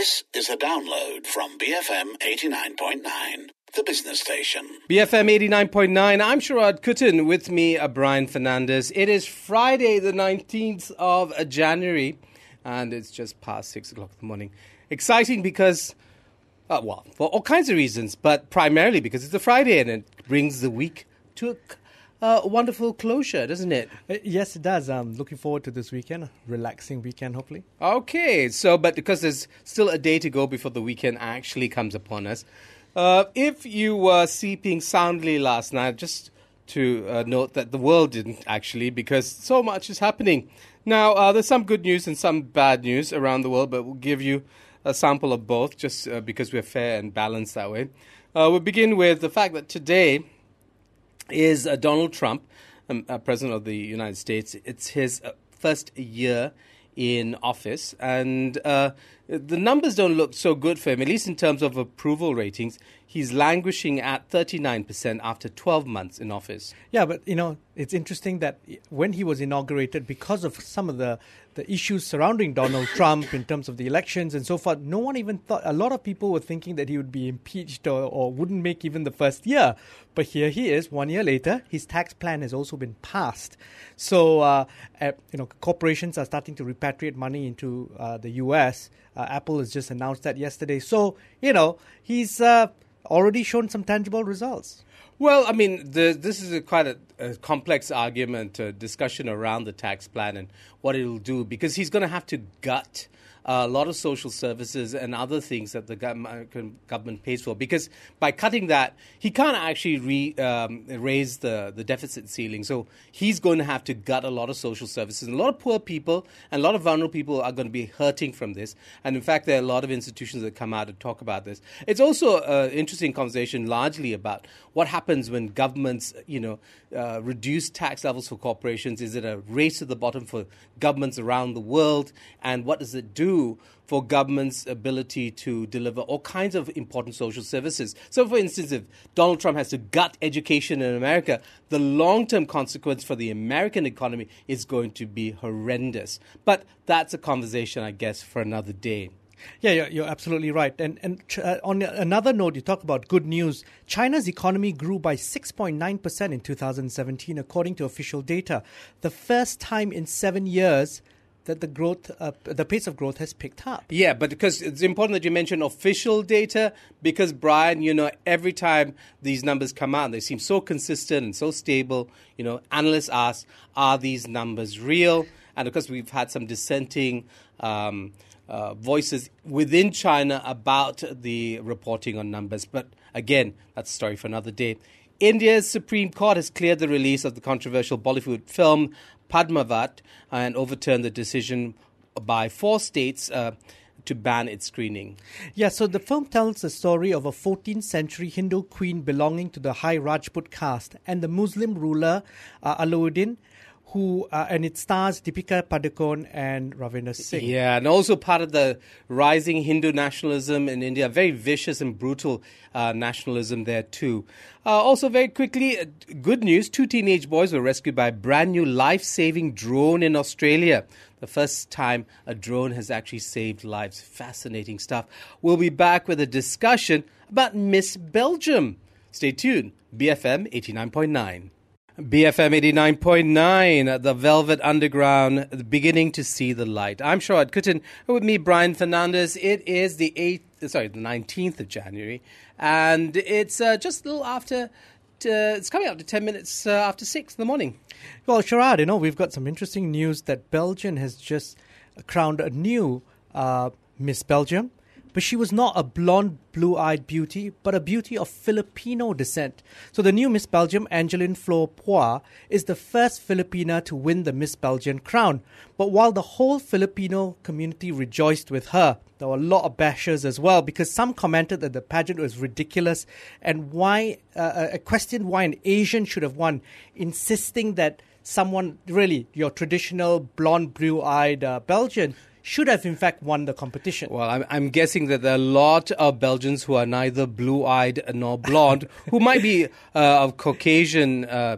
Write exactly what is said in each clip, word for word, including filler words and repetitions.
This is a download from B F M eighty-nine point nine, the business station. B F M eighty-nine point nine, I'm Sharad Kuttan, with me, uh, Brian Fernandez. It is Friday, the nineteenth of January, and it's just past six o'clock in the morning. Exciting because, uh, well, for all kinds of reasons, but primarily because it's a Friday and it brings the week to a Uh, wonderful closure, doesn't it? Uh, yes, it does. I'm looking forward to this weekend, relaxing weekend, hopefully. Okay, so, but because there's still a day to go before the weekend actually comes upon us, uh, if you were sleeping soundly last night, just to uh, note that the world didn't actually, because so much is happening. Now, uh, there's some good news and some bad news around the world, but we'll give you a sample of both, just uh, because we're fair and balanced that way. Uh, we'll begin with the fact that today is uh, Donald Trump, um, uh, President of the United States. It's his uh, first year in office, and uh, the numbers don't look so good for him, at least in terms of approval ratings. He's languishing at thirty-nine percent after twelve months in office. Yeah, but, you know, it's interesting that when he was inaugurated, because of some of the, the issues surrounding Donald Trump in terms of the elections and so forth, no one even thought, a lot of people were thinking that he would be impeached or, or wouldn't make even the first year. But here he is, one year later, his tax plan has also been passed. So, uh, uh, you know, corporations are starting to repatriate money into uh, the U S. Uh, Apple has just announced that yesterday. So, you know, he's uh, already shown some tangible results. Well, I mean, the, this is a quite a, a complex argument, uh, discussion around the tax plan and what it'll do, because he's going to have to gut Uh, a lot of social services and other things that the American government pays for. Because by cutting that, he can't actually re, um, raise the, the deficit ceiling. So he's going to have to gut a lot of social services. And a lot of poor people and a lot of vulnerable people are going to be hurting from this. And in fact, there are a lot of institutions that come out and talk about this. It's also an interesting conversation largely about what happens when governments, you know, uh, reduce tax levels for corporations. Is it a race to the bottom for governments around the world? And what does it do for government's ability to deliver all kinds of important social services? So, for instance, if Donald Trump has to gut education in America, the long-term consequence for the American economy is going to be horrendous. But that's a conversation, I guess, for another day. Yeah, you're, you're absolutely right. And and uh, on another note, you talk about good news. China's economy grew by six point nine percent in two thousand seventeen, according to official data. The first time in seven years that the growth, uh, the pace of growth has picked up. Yeah, but because it's important that you mention official data, because, Brian, you know, every time these numbers come out, they seem so consistent and so stable. You know, analysts ask, are these numbers real? And of course, we've had some dissenting um, uh, voices within China about the reporting on numbers. But again, that's a story for another day. India's Supreme Court has cleared the release of the controversial Bollywood film Padmavat and overturned the decision by four states uh, to ban its screening. Yeah, so the film tells the story of a fourteenth century Hindu queen belonging to the high Rajput caste and the Muslim ruler uh, Alauddin, who uh, and it stars Deepika Padukone and Ravinder Singh. Yeah, and also part of the rising Hindu nationalism in India, very vicious and brutal uh, nationalism there too. Uh, also, very quickly, uh, good news, two teenage boys were rescued by a brand new life-saving drone in Australia. The first time a drone has actually saved lives. Fascinating stuff. We'll be back with a discussion about Miss Belgium. Stay tuned. B F M eighty-nine point nine. B F M eighty-nine point nine, the Velvet Underground, beginning to see the light. I'm Sharad Kuttan, with me, Brian Fernandez. It is the eighth, sorry, the nineteenth of January, and it's uh, just a little after. Uh, it's coming up to ten minutes uh, after six in the morning. Well, Sharad, you know, we've got some interesting news that Belgium has just crowned a new uh, Miss Belgium. But she was not a blonde, blue-eyed beauty, but a beauty of Filipino descent. So the new Miss Belgium, Angeline Flor Poir, is the first Filipina to win the Miss Belgium crown. But while the whole Filipino community rejoiced with her, there were a lot of bashers as well, because some commented that the pageant was ridiculous and why uh, a question why an Asian should have won, insisting that someone, really, your traditional blonde, blue-eyed uh, Belgian, should have in fact won the competition. Well, I'm, I'm guessing that there are a lot of Belgians who are neither blue-eyed nor blonde, who might be uh, of Caucasian uh,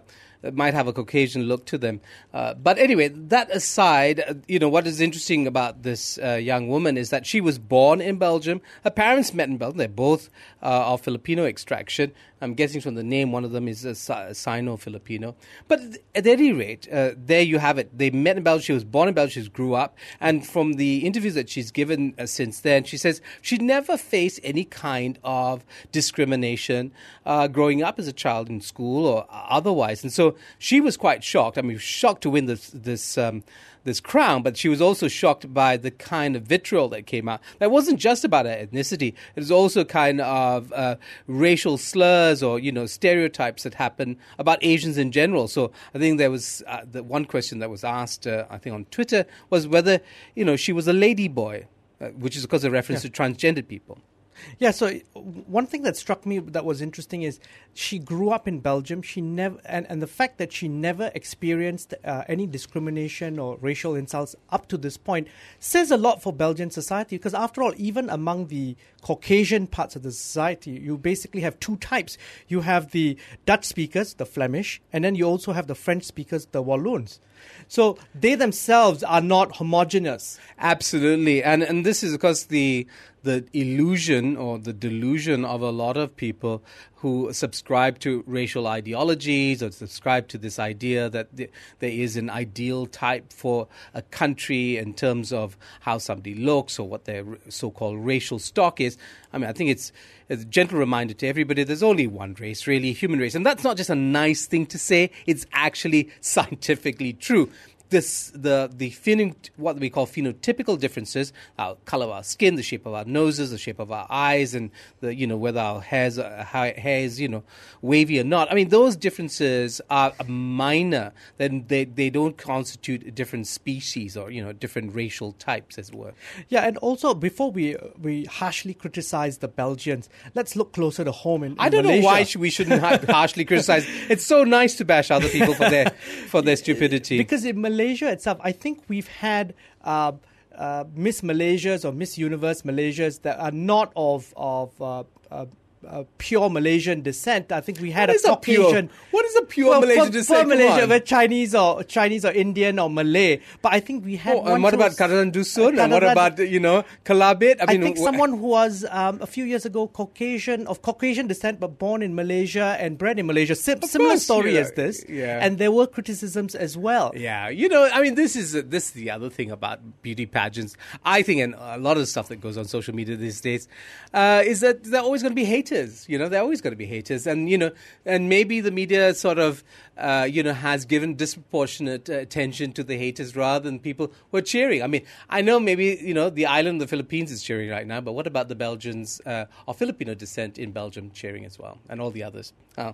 that might have a Caucasian look to them. Uh, but anyway, that aside, uh, you know, what is interesting about this uh, young woman is that she was born in Belgium. Her parents met in Belgium. They're both uh, of Filipino extraction. I'm guessing from the name, one of them is a Sino-Filipino. But at any rate, uh, there you have it. They met in Belgium. She was born in Belgium. She grew up. And from the interviews that she's given uh, since then, she says she never faced any kind of discrimination uh, growing up as a child in school or otherwise. And so she was quite shocked. I mean, shocked to win this this um, this crown, but she was also shocked by the kind of vitriol that came out. That wasn't just about her ethnicity. It was also kind of uh, racial slurs or, you know, stereotypes that happen about Asians in general. So I think there was uh, the one question that was asked, uh, I think on Twitter, was whether, you know, she was a lady boy, uh, which is of course a reference yeah. to transgendered people. Yeah, so one thing that struck me that was interesting is she grew up in Belgium. She never, and, and the fact that she never experienced uh, any discrimination or racial insults up to this point says a lot for Belgian society. Because after all, even among the Caucasian parts of the society, you basically have two types. You have the Dutch speakers, the Flemish, and then you also have the French speakers, the Walloons. So they themselves are not homogeneous. Absolutely. And and this is because the the illusion or the delusion of a lot of people who subscribe to racial ideologies or subscribe to this idea that th- there is an ideal type for a country in terms of how somebody looks or what their so-called racial stock is. I mean, I think it's, it's a gentle reminder to everybody there's only one race, really, human race. And that's not just a nice thing to say. It's actually scientifically true. This the the pheno, what we call phenotypical differences, our color of our skin, the shape of our noses, the shape of our eyes, and the you know whether our hairs uh, hair is you know wavy or not. I mean, those differences are minor. Then they, they don't constitute different species or you know different racial types, as it were. Yeah, and also before we we harshly criticize the Belgians, let's look closer to home in, in I don't Malaysia. know why we shouldn't harshly criticize. It's so nice to bash other people for their for their stupidity. Because in Malaysia itself, I think we've had uh, uh, Miss Malaysias or Miss Universe Malaysias that are not of of uh, uh, uh, pure Malaysian descent. I think we had what a Caucasian. A pure, what is a pure well, Malaysian for, descent? For Malaysia, we're Chinese or Chinese or Indian or Malay. But I think we had. Oh, and what about Kadaran Dusun? Uh, and what about you know Kalabit? I, I mean, think wh- someone who was um, a few years ago Caucasian of Caucasian descent but born in Malaysia and bred in Malaysia. Sim- similar course, story yeah, as this. Yeah. And there were criticisms as well. Yeah, you know, I mean, this is uh, this is the other thing about beauty pageants. I think, and a lot of the stuff that goes on social media these days, uh, is that they're always going to be haters. You know, they're always going to be haters, and you know, and maybe the media sort of, uh, you know, has given disproportionate uh, attention to the haters rather than people who are cheering. I mean, I know maybe you know the island of the Philippines is cheering right now, but what about the Belgians uh, of Filipino descent in Belgium cheering as well, and all the others? Oh.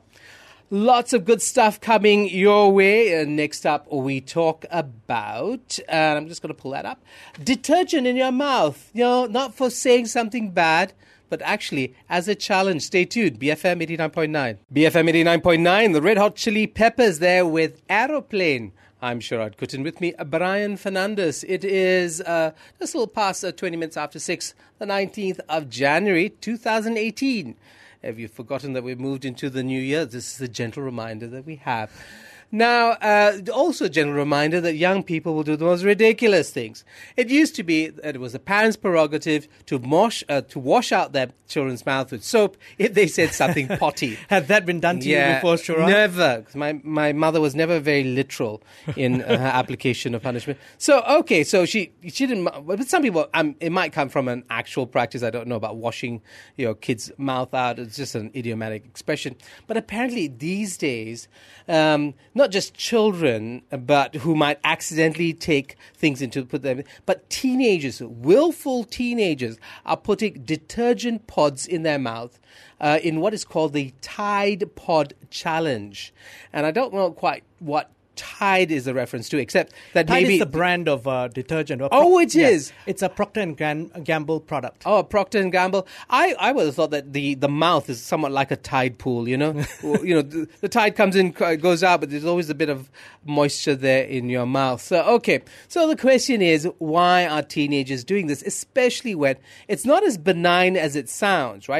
Lots of good stuff coming your way. Uh, next up, we talk about, and I'm just going to pull that up, detergent in your mouth. You know, not for saying something bad, but actually as a challenge. Stay tuned. B F M eighty-nine point nine. B F M eighty-nine point nine, the Red Hot Chili Peppers there with Aeroplane. I'm Sharad Kutin, with me, Brian Fernandez. It is uh, just a little past uh, twenty minutes after six, the nineteenth of January, two thousand eighteen. Have you forgotten that we've moved into the new year? This is a gentle reminder that we have. Now, uh, also a general reminder that young people will do the most ridiculous things. It used to be that it was the parents' prerogative to wash, uh, to wash out their children's mouth with soap if they said something potty. Had that been done to yeah, you before, Sharad? Never. My, my mother was never very literal in uh, her application of punishment. So, okay, so she she didn't... But some people, um, it might come from an actual practice. I don't know about washing your kid's mouth out. It's just an idiomatic expression. But apparently these days... Um, not just children, but who might accidentally take things into put them, but teenagers, willful teenagers, are putting detergent pods in their mouth uh, in what is called the Tide Pod Challenge, and I don't know quite what Tide is a reference to, except that Tide maybe is the brand of uh, detergent. Or oh, Pro- it yes, is. It's a Procter and Gan- Gamble product. Oh, Procter and Gamble. I, I would have thought that the, the mouth is somewhat like a tide pool. You know, you know, the, the tide comes in, goes out, but there's always a bit of moisture there in your mouth. So, okay. So the question is, why are teenagers doing this, especially when it's not as benign as it sounds, right? So you,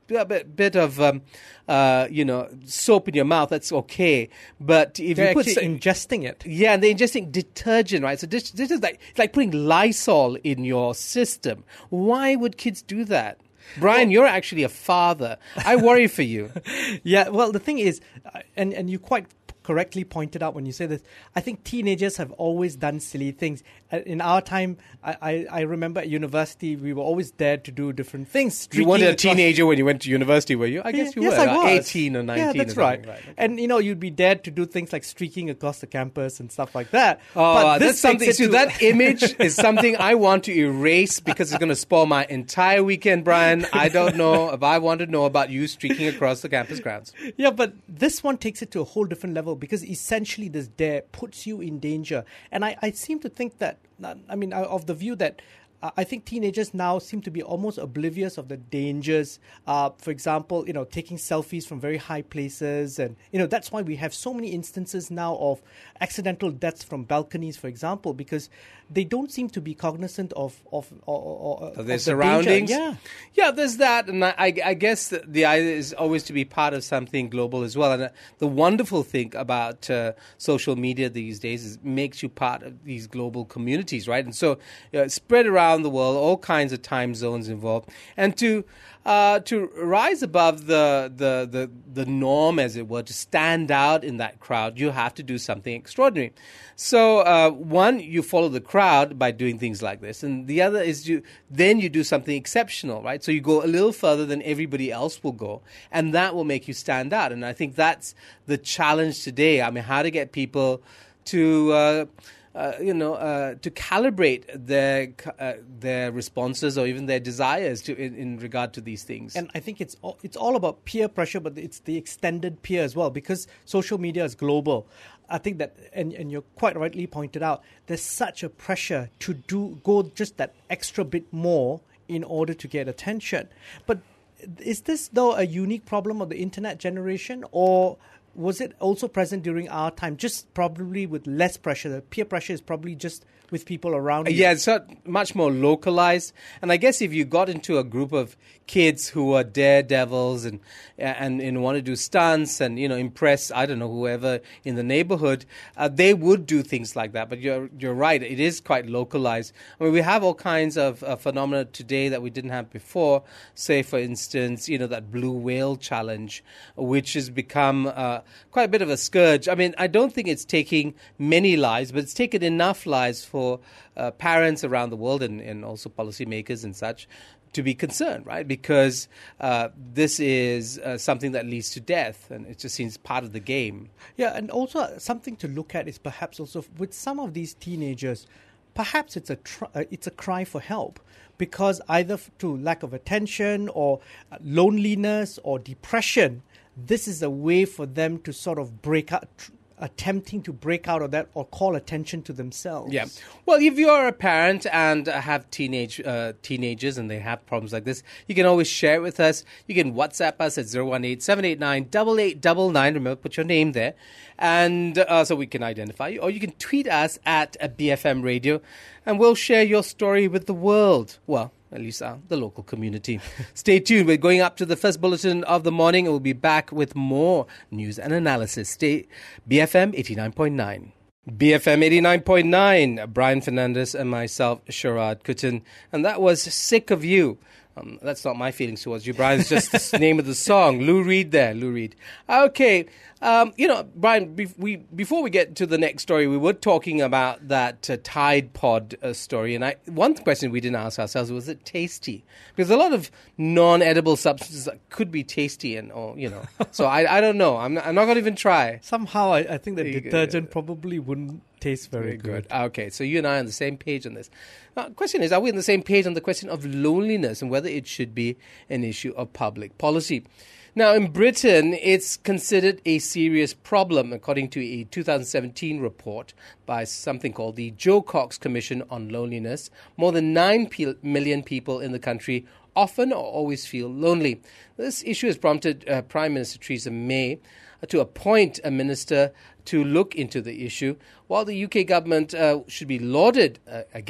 a bit, bit of, um, uh, you know, soap in your mouth, that's okay. But if They're you put actually sa- ingesting it. yeah, and they're ingesting detergent, right? So this, this is like it's like putting Lysol in your system. Why would kids do that? Brian, well, you're actually a father. I worry for you. Yeah, well, the thing is, uh, and, and you quite correctly pointed out when you say this, I think teenagers have always done silly things. Uh, in our time, I, I, I remember at university, we were always dared to do different things. You weren't a across- teenager when you went to university, were you? I guess you yes, were. I like was. eighteen or nineteen. Yeah, that's or right. right. Okay. And, you know, you'd be dared to do things like streaking across the campus and stuff like that. Oh, But that's this something. takes it So to- that image is something I want to erase because it's going to spoil my entire weekend, Brian. I don't know if I want to know about you streaking across the campus grounds. Yeah, but this one takes it to a whole different level because essentially this dare puts you in danger. And I, I seem to think that, I mean, of the view that uh, I think teenagers now seem to be almost oblivious of the dangers. Uh, for example, you know, taking selfies from very high places. And, you know, that's why we have so many instances now of accidental deaths from balconies, for example, because they don't seem to be cognizant of, of, or, or, Of of their the surroundings. danger. Yeah. Yeah, there's that. And I, I I guess the, the idea is always to be part of something global as well. And uh, the wonderful thing about uh, social media these days is it makes you part of these global communities, right? And so uh, spread around the world, all kinds of time zones involved. And to uh, to rise above the, the, the, the norm, as it were, to stand out in that crowd, you have to do something extraordinary. So uh, one, you follow the crowd by doing things like this. And the other is you then you do something exceptional, right? So you go a little further than everybody else will go. And that will make you stand out. And I think that's the challenge today. I mean, how to get people to... Uh, Uh, you know, uh, to calibrate their uh, their responses or even their desires to in, in regard to these things. And I think it's all, it's all about peer pressure, but it's the extended peer as well, because social media is global. I think that, and, and you're quite rightly pointed out, there's such a pressure to do go just that extra bit more in order to get attention. But is this, though, a unique problem of the internet generation, or was it also present during our time, just probably with less pressure? The peer pressure is probably just with people around you. Yeah, it's not much more localized. And I guess if you got into a group of kids who are daredevils and and, and want to do stunts and, you know, impress, I don't know, whoever in the neighborhood, uh, they would do things like that. But you're you're right, it is quite localized. I mean, we have all kinds of uh, phenomena today that we didn't have before. Say, for instance, you know, that blue whale challenge, which has become uh, quite a bit of a scourge. I mean, I don't think it's taking many lives, but it's taken enough lives for for uh, parents around the world and, and also policymakers and such to be concerned, right? Because uh, this is uh, something that leads to death, and it just seems part of the game. Yeah, and also something to look at is perhaps also with some of these teenagers, perhaps it's a tr- uh, it's a cry for help, because either through lack of attention or loneliness or depression, this is a way for them to sort of break out. Tr- attempting to break out of that or call attention to themselves. Yeah. Well, if you're a parent and have teenage uh, teenagers and they have problems like this, you can always share it with us. You can WhatsApp us at zero one eight, seven eight nine, eight eight nine nine. Remember, put your name there, and uh, so we can identify you. Or you can tweet us at uh, B F M Radio, and we'll share your story with the world. Well, at least uh, the local community. Stay tuned. We're going up to the first bulletin of the morning, and we'll be back with more news and analysis. Stay B F M eighty-nine point nine. B F M eighty-nine point nine. Brian Fernandez and myself, Sharad Kutin. And that was Sick of You. Um, that's not my feelings towards you, Brian. It's just the name of the song. Lou Reed there, Lou Reed. Okay. Um, you know, Brian, be- we, before we get to the next story, we were talking about that uh, Tide Pod uh, story. And I, one question we didn't ask ourselves, was it tasty? Because a lot of non-edible substances could be tasty and, or, you know. So I, I don't know. I'm not, I'm not going to even try. Somehow I, I think the You- detergent probably wouldn't taste very, Very good. good. Okay, so you and I are on the same page on this. Now, the question is, are we on the same page on the question of loneliness and whether it should be an issue of public policy? Now, in Britain, it's considered a serious problem, according to a two thousand seventeen report by something called the Joe Cox Commission on Loneliness. More than nine pe- million people in the country often or always feel lonely. This issue has prompted uh, Prime Minister Theresa May to appoint a minister to look into the issue, while the U K government uh, should be lauded, uh, I guess,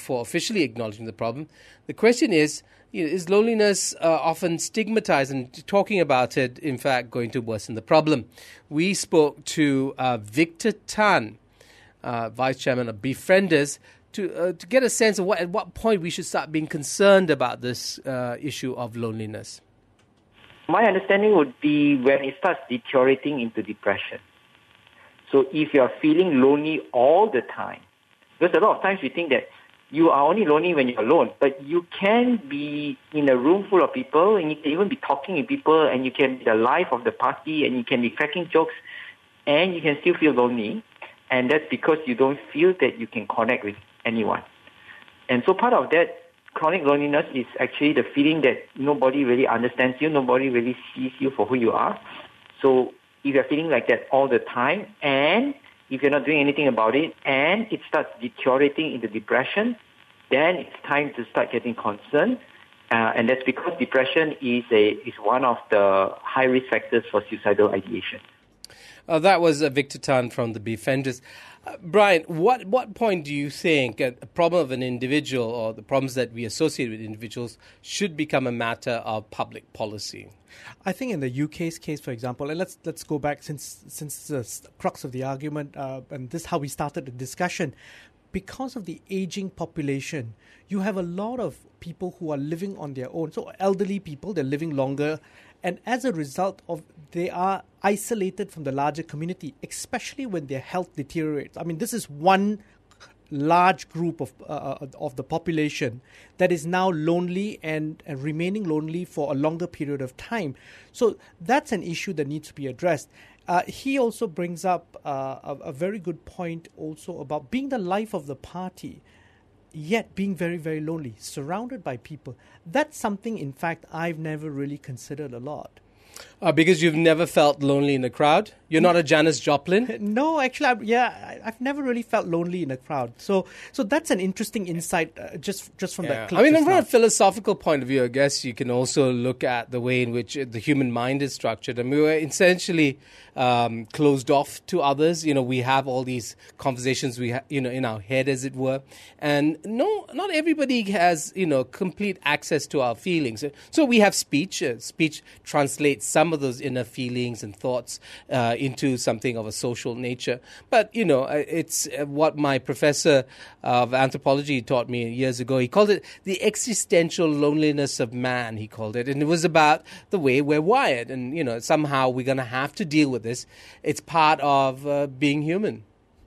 for officially acknowledging the problem. The question is, you know, is loneliness uh, often stigmatized, and talking about it, in fact, going to worsen the problem? We spoke to uh, Victor Tan, uh, Vice Chairman of Befrienders, to uh, to get a sense of what, at what point we should start being concerned about this uh, issue of loneliness. My understanding would be when it starts deteriorating into depression. So if you're feeling lonely all the time, because a lot of times we think that you are only lonely when you're alone, but you can be in a room full of people, and you can even be talking with people, and you can be the life of the party, and you can be cracking jokes, and you can still feel lonely. And that's because you don't feel that you can connect with anyone. And so part of that chronic loneliness is actually the feeling that nobody really understands you, nobody really sees you for who you are. So if you're feeling like that all the time, and if you're not doing anything about it, and it starts deteriorating into depression, then it's time to start getting concerned. Uh, and that's because depression is a is one of the high risk factors for suicidal ideation. Uh, that was uh, Victor Tan from the Befrienders. Uh, Brian, what what point do you think a problem of an individual or the problems that we associate with individuals should become a matter of public policy? I think in the U K's case, for example, and let's let's go back since since the crux of the argument, uh, and this is how we started the discussion. Because of the aging population, you have a lot of people who are living on their own. So elderly people, they're living longer. And as a result of, they are isolated from the larger community, especially when their health deteriorates. I mean, this is one large group of uh, of the population that is now lonely and, and remaining lonely for a longer period of time. So that's an issue that needs to be addressed. Uh, he also brings up uh, a, a very good point also about being the life of the party, yet being very, very lonely, surrounded by people. That's something, in fact, I've never really considered a lot. Uh, because you've never felt lonely in a crowd? You're not a Janis Joplin? No, actually, I, yeah, I, I've never really felt lonely in a crowd. So, so that's an interesting insight, uh, just just from Yeah. that clip. I mean, just from now. a philosophical point of view, I guess you can also look at the way in which the human mind is structured. I mean, we're essentially um, closed off to others. You know, we have all these conversations we, ha- you know, in our head, as it were, and no, not everybody has, you know, complete access to our feelings. So we have speech. Uh, speech translates some of those inner feelings and thoughts uh, into something of a social nature. But, you know, it's what my professor of anthropology taught me years ago. He called it the existential loneliness of man, he called it. And it was about the way we're wired. And, you know, somehow we're going to have to deal with this. It's part of uh, being human.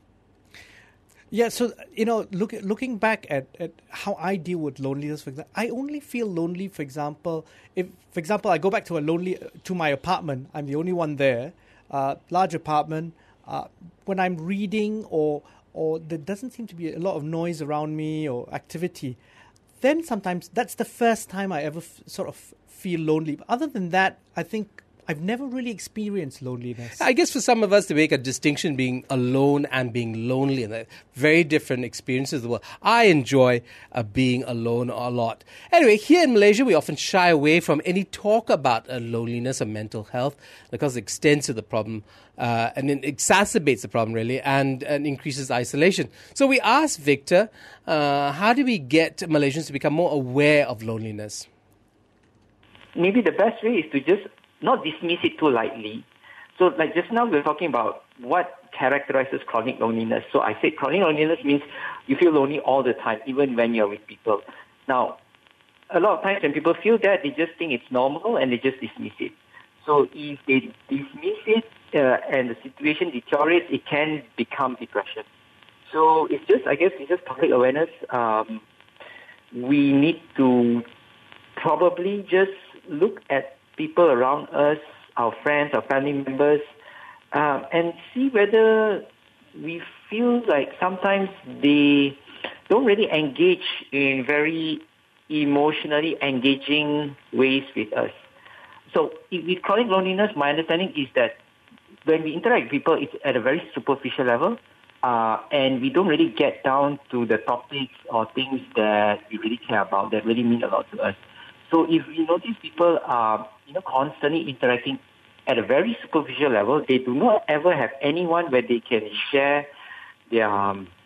Yeah, so, you know, look, looking back at, at how I deal with loneliness, for example, I only feel lonely, for example, if, for example, I go back to a lonely, to my apartment, I'm the only one there, uh, large apartment, uh, when I'm reading or, or there doesn't seem to be a lot of noise around me or activity, then sometimes that's the first time I ever f- sort of feel lonely. But other than that, I think I've never really experienced loneliness. I guess for some of us to make a distinction being alone and being lonely, and very different experiences of the world. I enjoy uh, being alone a lot. Anyway, here in Malaysia, we often shy away from any talk about uh, loneliness or mental health because it extends to the problem uh, and it exacerbates the problem, really, and, and increases isolation. So we asked Victor, uh, how do we get Malaysians to become more aware of loneliness? Maybe the best way is to just not dismiss it too lightly. So like just now we were talking about what characterizes chronic loneliness. So I said chronic loneliness means you feel lonely all the time, even when you're with people. Now, a lot of times when people feel that, they just think it's normal and they just dismiss it. So if they dismiss it uh, and the situation deteriorates, it can become depression. So it's just, I guess, it's just public awareness. Um, we need to probably just look at people around us, our friends, our family members, uh, and see whether we feel like sometimes they don't really engage in very emotionally engaging ways with us. So with chronic loneliness, my understanding is that when we interact with people, it's at a very superficial level, uh, and we don't really get down to the topics or things that we really care about, that really mean a lot to us. So if we notice people are, you know, constantly interacting at a very superficial level, they do not ever have anyone where they can share their um,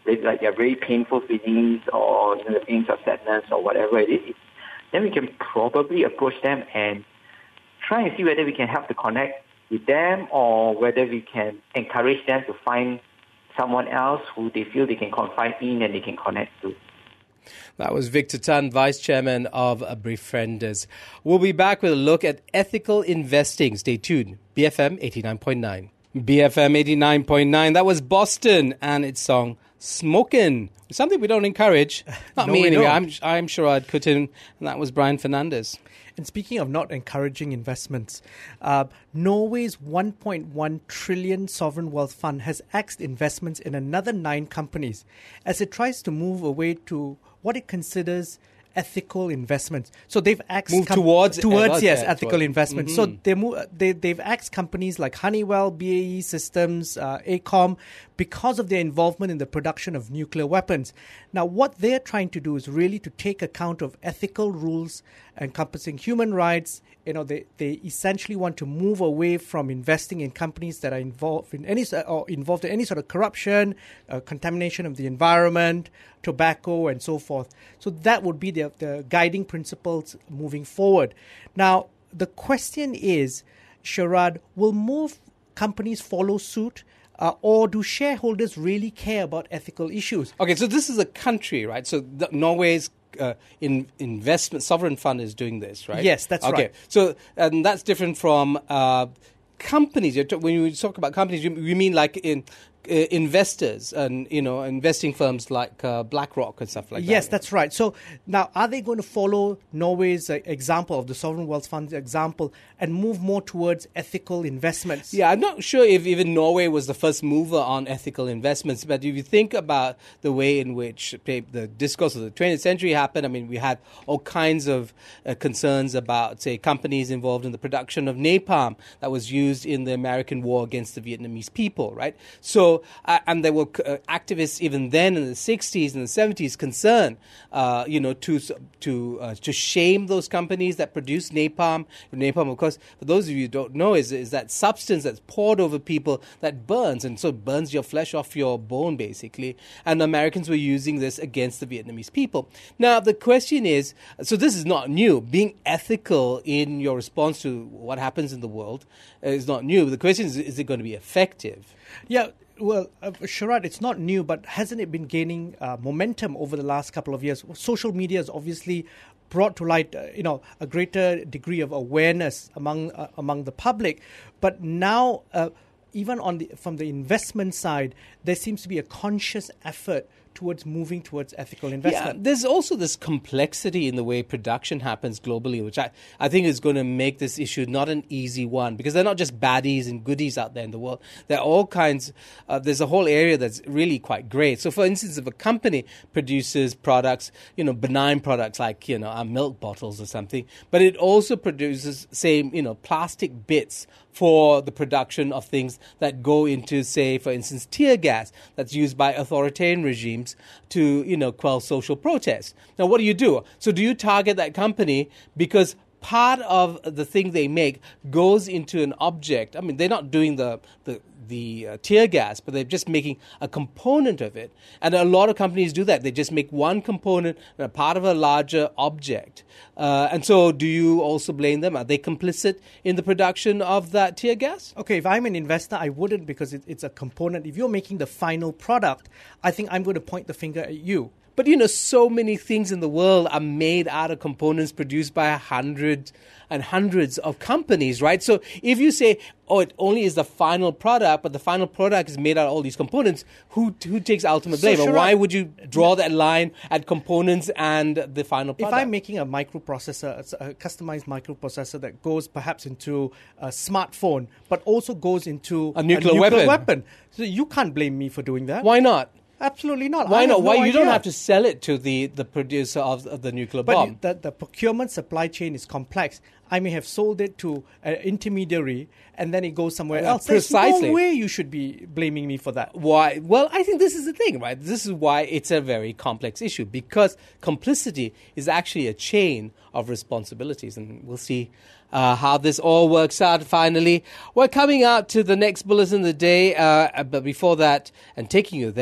like their very painful feelings or you know, the feelings of sadness or whatever it is, then we can probably approach them and try and see whether we can help to connect with them or whether we can encourage them to find someone else who they feel they can confide in and they can connect to. That was Victor Tan, Vice Chairman of Befrienders. We'll be back with a look at ethical investing. Stay tuned. B F M eighty-nine point nine. B F M eighty-nine point nine. That was Boston and its song Smokin'. Something we don't encourage. Not No, me we anyway. don't. I'm, I'm Sharad Kutin, and that was Brian Fernandez. And speaking of not encouraging investments, uh, Norway's one point one trillion sovereign wealth fund has axed investments in another nine companies as it tries to move away to what it considers ethical investments. So they've axed Move towards- towards uh, yes yeah, ethical towards- investments. mm-hmm. So they move, they they've axed companies like Honeywell, B A E Systems, uh, AECOM because of their involvement in the production of nuclear weapons. Now, what they're trying to do is really to take account of ethical rules encompassing human rights. You know, they, they essentially want to move away from investing in companies that are involved in any or involved in any sort of corruption, uh, contamination of the environment, tobacco, and so forth. So that would be the, the guiding principles moving forward. Now, the question is, Sharad, will more companies follow suit? Uh, or do shareholders really care about ethical issues? Okay, so this is a country, right? So the, Norway's uh, in, investment sovereign fund is doing this, right? Yes, that's okay. right. Okay, so and that's different from uh, companies. You're t- when you talk about companies, you, you mean like in uh, investors and you know investing firms like uh, BlackRock and stuff like that. Yes, that's right. So now, are they going to follow Norway's uh, example of the sovereign wealth fund's example and move more towards ethical investments? Yeah, I'm not sure if even Norway was the first mover on ethical investments, but if you think about the way in which the discourse of the twentieth century happened, I mean, we had all kinds of uh, concerns about, say, companies involved in the production of napalm that was used in the American war against the Vietnamese people, right? So, uh, and there were uh, activists even then in the sixties and the seventies concerned, uh, you know, to to uh, to shame those companies that produce napalm. Napalm, of course, for those of you who don't know, is is that substance that's poured over people that burns, and so it burns your flesh off your bone, basically. And Americans were using this against the Vietnamese people. Now, the question is, so this is not new. Being ethical in your response to what happens in the world is not new. The question is, is it going to be effective? Yeah. Well, uh, Sharad, it's not new, but hasn't it been gaining uh, momentum over the last couple of years? Social media has obviously brought to light, uh, you know, a greater degree of awareness among uh, among the public. But now, uh, even on the from the investment side, there seems to be a conscious effort towards moving towards ethical investment. Yeah, there's also this complexity in the way production happens globally, which I, I think is going to make this issue not an easy one, because they're not just baddies and goodies out there in the world. There are all kinds, uh, there's a whole area that's really quite great. So for instance, if a company produces products, you know, benign products like, you know, our milk bottles or something, but it also produces, say, you know, plastic bits for the production of things that go into, say, for instance, tear gas that's used by authoritarian regimes to, you know, quell social protests. Now, what do you do? So do you target that company because part of the thing they make goes into an object? I mean, they're not doing the the, the uh, tear gas, but they're just making a component of it. And a lot of companies do that. They just make one component, a part of a larger object. Uh, and so do you also blame them? Are they complicit in the production of that tear gas? Okay, if I'm an investor, I wouldn't, because it, it's a component. If you're making the final product, I think I'm going to point the finger at you. But, you know, so many things in the world are made out of components produced by hundreds and hundreds of companies, right? So if you say, oh, it only is the final product, but the final product is made out of all these components, who who takes ultimate blame? So and Sharad, why would you draw that line at components and the final product? If I'm making a microprocessor, a customized microprocessor that goes perhaps into a smartphone, but also goes into A nuclear a nuclear weapon. weapon, so you can't blame me for doing that. Why not? Absolutely not. Why I not? have no Why you don't idea. have to sell it to the, the producer of, of the nuclear But bomb? the, the procurement supply chain is complex. I may have sold it to an intermediary, and then it goes somewhere Yeah, else. There's precisely. no way you should be blaming me for that. Why? Well, I think this is the thing, right? This is why it's a very complex issue, because complicity is actually a chain of responsibilities, and we'll see uh, how this all works out finally. We're coming out to the next bulletin of the day, uh, but before that, and taking you there, is Jay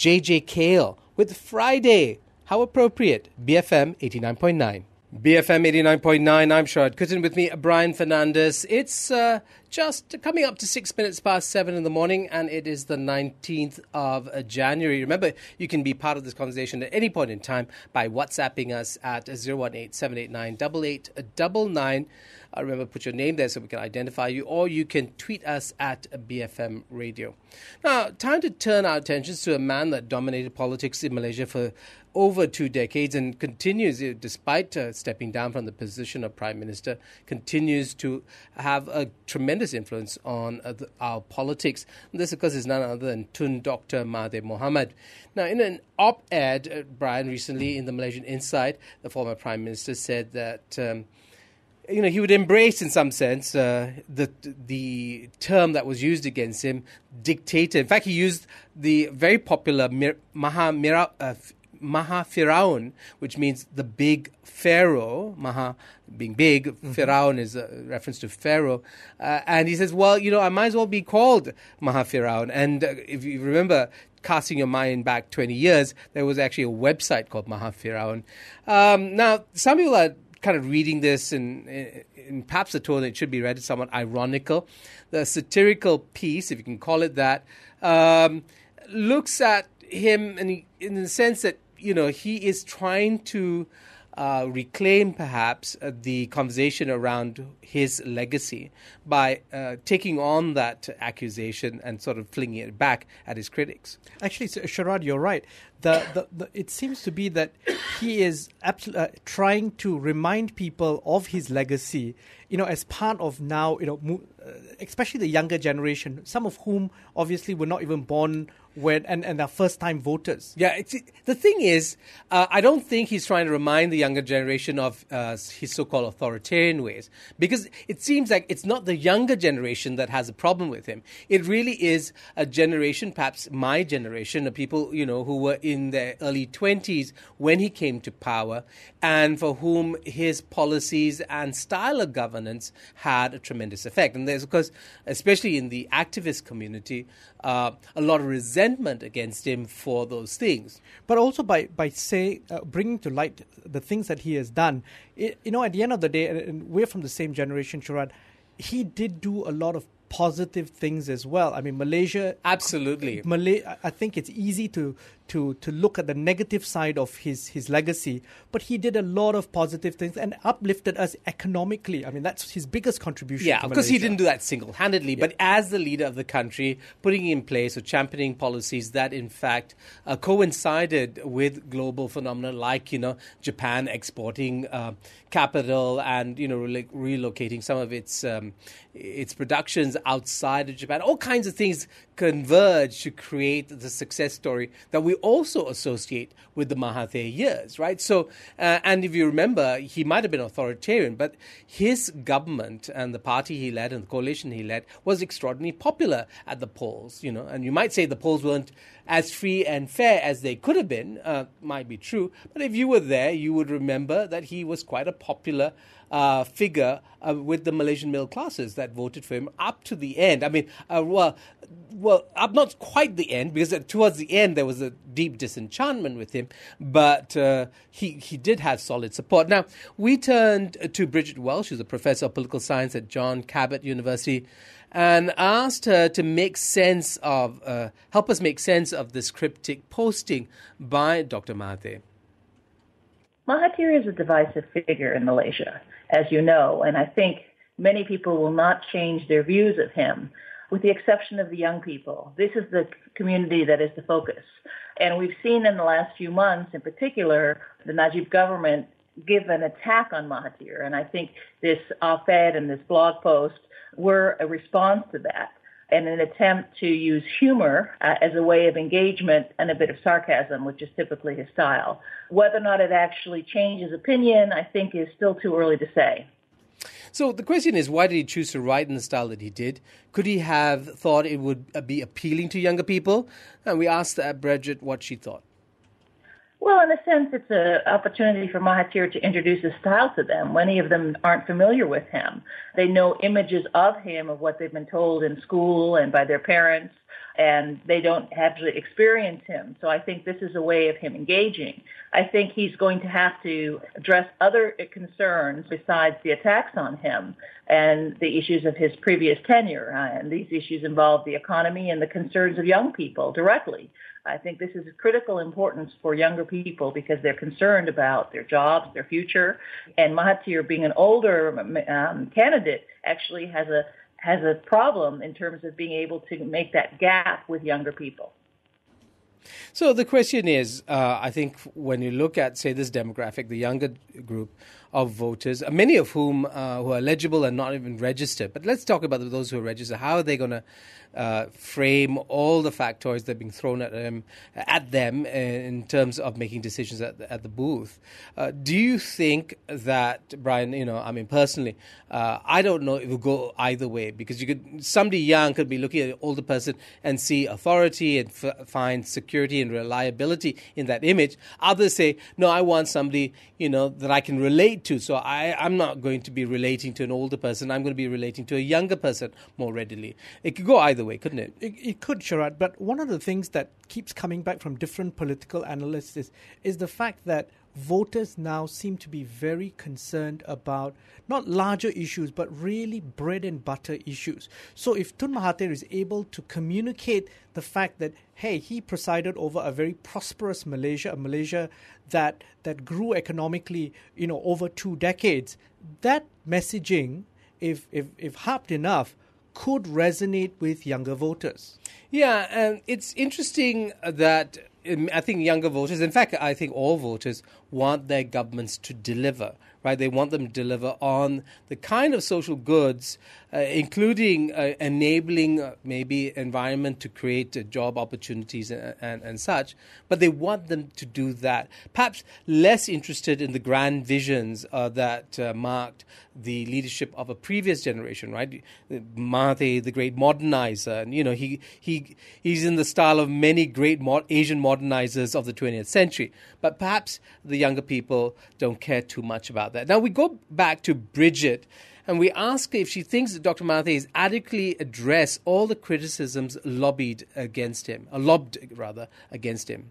J J Cale with Friday. How appropriate. B F M eighty-nine point nine. B F M eighty-nine point nine, I'm Sharad Kuttan, with me, Brian Fernandez. It's uh, just coming up to six minutes past seven in the morning, and it is the nineteenth of January. Remember, you can be part of this conversation at any point in time by WhatsApping us at zero one eight, seven eight nine, eight eight nine nine. Uh, remember, put your name there so we can identify you, or you can tweet us at B F M Radio. Now, time to turn our attentions to a man that dominated politics in Malaysia for over two decades and continues, despite uh, stepping down from the position of Prime Minister, continues to have a tremendous influence on uh, the, our politics. And this, of course, is none other than Tun Doctor Mahathir Mohamad. Now, in an op-ed, uh, Brian, recently in the Malaysian Insight, the former Prime Minister said that Um, you know, he would embrace, in some sense, uh, the the term that was used against him, dictator. In fact, he used the very popular Mir- Maha Mira, uh, Maha Firaun, which means the big pharaoh. Maha being big, mm-hmm. Firaun is a reference to pharaoh. Uh, and he says, well, you know, I might as well be called Maha Firaun. And uh, if you remember, casting your mind back twenty years, there was actually a website called Maha Firaun. Um, now, some people are kind of reading this in, in perhaps a tone that it should be read as somewhat ironical. The satirical piece, if you can call it that, um, looks at him in, in the sense that, you know, he is trying to uh, reclaim perhaps uh, the conversation around his legacy by uh, taking on that accusation and sort of flinging it back at his critics. Actually, Sharad, you're right. The, the, the, it seems to be that he is abso- uh, trying to remind people of his legacy, you know, as part of now, you know, mo- uh, especially the younger generation, some of whom obviously were not even born when and, and are first-time voters. Yeah, it's, the thing is, uh, I don't think he's trying to remind the younger generation of uh, his so-called authoritarian ways, because it seems like it's not the younger generation that has a problem with him. It really is a generation, perhaps my generation, of people, you know, who were in their early twenties when he came to power, and for whom his policies and style of governance had a tremendous effect. And there's, of course, especially in the activist community, uh, a lot of resentment against him for those things. But also by, by say, uh, bringing to light the things that he has done, it, you know, at the end of the day, and, and we're from the same generation, Sharad, he did do a lot of positive things as well. I mean, Malaysia... Absolutely. Malay, I think it's easy to, to, to look at the negative side of his, his legacy, but he did a lot of positive things and uplifted us economically. I mean, that's his biggest contribution Yeah, to of course he Malaysia. didn't do that single-handedly, yeah. But as the leader of the country, putting in place or championing policies that, in fact, uh, coincided with global phenomena like, you know, Japan exporting uh, capital and, you know, re- relocating some of its um, its productions outside of Japan. All kinds of things converge to create the success story that we also associate with the Mahathir years, right? So, uh, and if you remember, he might have been authoritarian, but his government and the party he led and the coalition he led was extraordinarily popular at the polls, you know, and you might say the polls weren't as free and fair as they could have been, uh, might be true, but if you were there, you would remember that he was quite a popular Uh, figure uh, with the Malaysian middle classes that voted for him up to the end. I mean, uh, well, well, up not quite the end, because towards the end there was a deep disenchantment with him, but uh, he he did have solid support. Now, we turned to Bridget Welsh, who's a professor of political science at John Cabot University, and asked her to make sense of, uh, help us make sense of this cryptic posting by Doctor Mahathir. Mahathir is a divisive figure in Malaysia, as you know, and I think many people will not change their views of him, with the exception of the young people. This is the community that is the focus. And we've seen in the last few months, in particular, the Najib government give an attack on Mahathir, and I think this op-ed and this blog post were a response to that, and an attempt to use humor uh, as a way of engagement and a bit of sarcasm, which is typically his style. Whether or not it actually changed his opinion, I think, is still too early to say. So the question is, why did he choose to write in the style that he did? Could he have thought it would be appealing to younger people? And we asked uh, Bridget what she thought. Well, in a sense, it's an opportunity for Mahathir to introduce his style to them. Many of them aren't familiar with him. They know images of him, of what they've been told in school and by their parents. and they don't actually experience him. So I think this is a way of him engaging. I think he's going to have to address other concerns besides the attacks on him and the issues of his previous tenure. Uh, and these issues involve the economy and the concerns of young people directly. I think this is of critical importance for younger people because they're concerned about their jobs, their future. And Mahathir, being an older um, candidate, actually has a has a problem in terms of being able to make that gap with younger people. So the question is, uh, I think when you look at, say, this demographic, the younger group of voters, many of whom uh, who are eligible and not even registered. But let's talk about those who are registered. How are they going to uh, frame all the factoids that are being thrown at them, at them in terms of making decisions at the, at the booth? Uh, do you think that, Brian, you know, I mean, personally, uh, I don't know if it will go either way, because you could, somebody young could be looking at an older person and see authority and f- find security and reliability in that image. Others say, no, I want somebody, you know, that I can relate to. So I, I'm not going to be relating to an older person. I'm going to be relating to a younger person more readily. It could go either way, couldn't it? It, it could, Sharad. But one of the things that keeps coming back from different political analysts is, is the fact that voters now seem to be very concerned about not larger issues, but really bread and butter issues. So if Tun Mahathir is able to communicate the fact that, hey, he presided over a very prosperous Malaysia, a Malaysia that that grew economically, you know, over two decades, that messaging, if if if harped enough, could resonate with younger voters. Yeah, and it's interesting that I think younger voters, in fact, I think all voters want their governments to deliver, right? They want them to deliver on the kind of social goods, uh, including uh, enabling uh, maybe environment to create uh, job opportunities and, and, and such. But they want them to do that. Perhaps less interested in the grand visions uh, that uh, marked the leadership of a previous generation, right? Mahathir, the great modernizer, and you know he he he's in the style of many great mod- Asian modernizers of the twentieth century. But perhaps the younger people don't care too much about that. Now we go back to Bridget, and we ask her if she thinks that Doctor Mahathir has adequately addressed all the criticisms lobbied against him, or lobbed rather against him.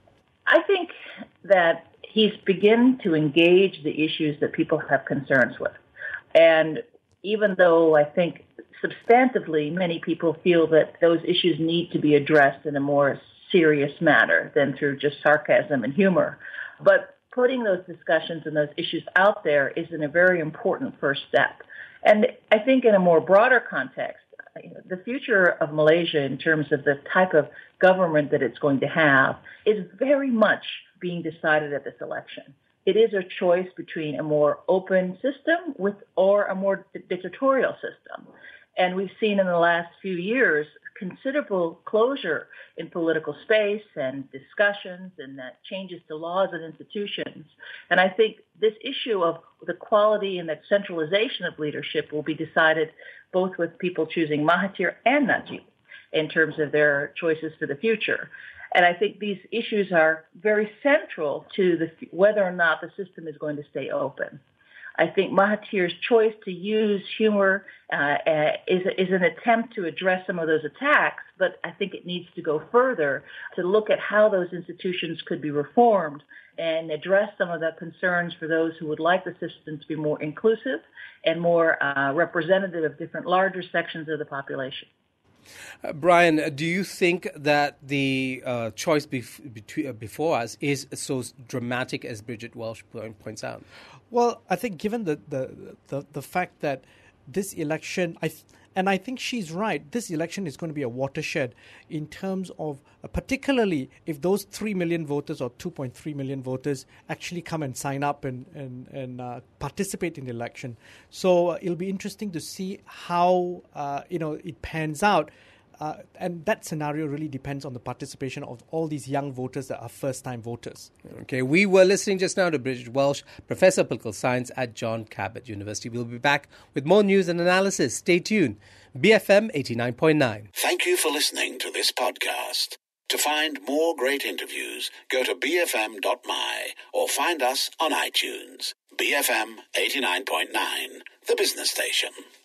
I think that he's begun to engage the issues that people have concerns with. And even though I think substantively many people feel that those issues need to be addressed in a more serious manner than through just sarcasm and humor, but putting those discussions and those issues out there is in a very important first step. And I think in a more broader context, the future of Malaysia in terms of the type of government that it's going to have is very much being decided at this election. It is a choice between a more open system with or a more dictatorial system. And we've seen in the last few years considerable closure in political space and discussions and that changes to laws and institutions. And I think this issue of the quality and that centralization of leadership will be decided both with people choosing Mahathir and Najib in terms of their choices for the future. And I think these issues are very central to the, whether or not the system is going to stay open. I think Mahathir's choice to use humor uh, uh, is, is an attempt to address some of those attacks, but I think it needs to go further to look at how those institutions could be reformed and address some of the concerns for those who would like the system to be more inclusive and more uh, representative of different larger sections of the population. Uh, Brian, do you think that the uh, choice bef- between, uh, before us is so dramatic as Bridget Welsh points out? Well, I think given the the, the, the fact that this election, I th- and I think she's right, this election is going to be a watershed in terms of, uh, particularly if those three million voters or two point three million voters actually come and sign up and, and, and uh, participate in the election. So uh, it'll be interesting to see how uh, you know it pans out. Uh, and that scenario really depends on the participation of all these young voters that are first-time voters. Okay, we were listening just now to Bridget Welsh, Professor of Political Science at John Cabot University. We'll be back with more news and analysis. Stay tuned. B F M eighty-nine point nine. Thank you for listening to this podcast. To find more great interviews, go to b f m dot m y or find us on iTunes. B F M eighty-nine point nine, the business station.